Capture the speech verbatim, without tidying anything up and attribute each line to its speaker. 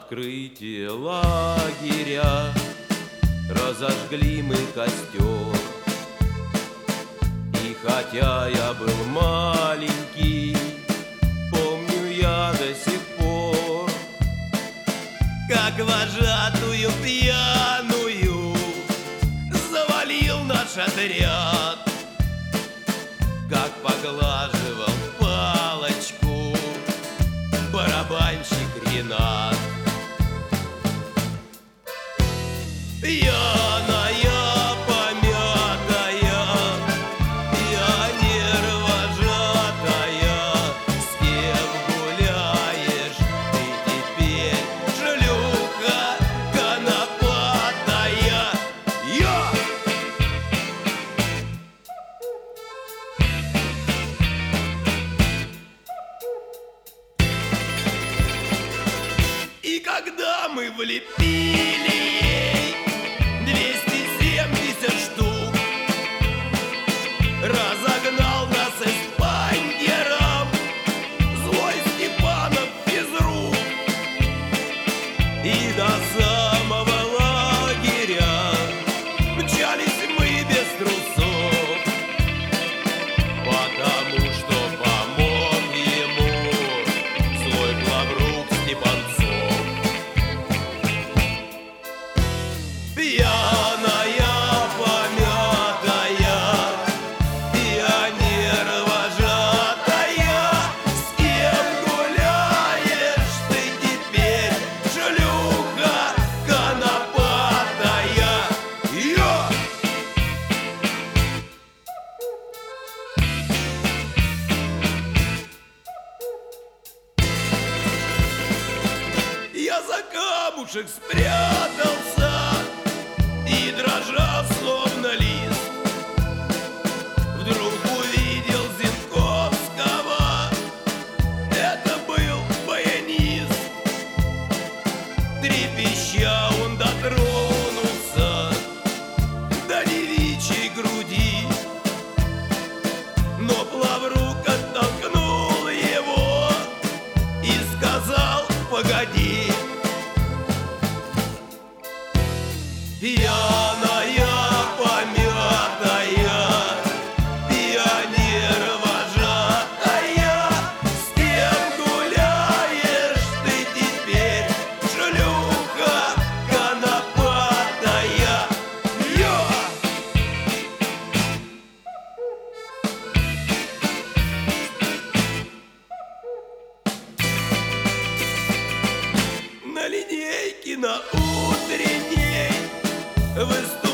Speaker 1: открытие лагеря разожгли мы костер. И хотя я был маленький, помню я до сих пор, как вожатую пьяную завалил наш отряд, как поглаживал палочку барабанщик Ренат. Пьяная, помятая, пионер-вожатая, с кем гуляешь ты теперь, шлюха конопатая? Я! И когда мы влепили ей двести семьдесят штук, разогнал нас эспандером злой Степанов физрук. И до самого лагеря мчались мы без трусов, потому что помог ему злой главрук Степанцов. Пьяная, помятая, пионер-вожатая, с кем гуляешь ты теперь, шлюха конопатая? Я! Я за камушек спрятался и, дрожа словно лист, вдруг увидел Зинковского. Это был баянист. Трепеща он дотронулся до девичьей груди, но главрук оттолкнул его и сказал: погоди. Пьяная, помятая, пионер-вожатая, с кем гуляешь ты теперь, шлюха конопатая? Я! На линейке на утренней выступал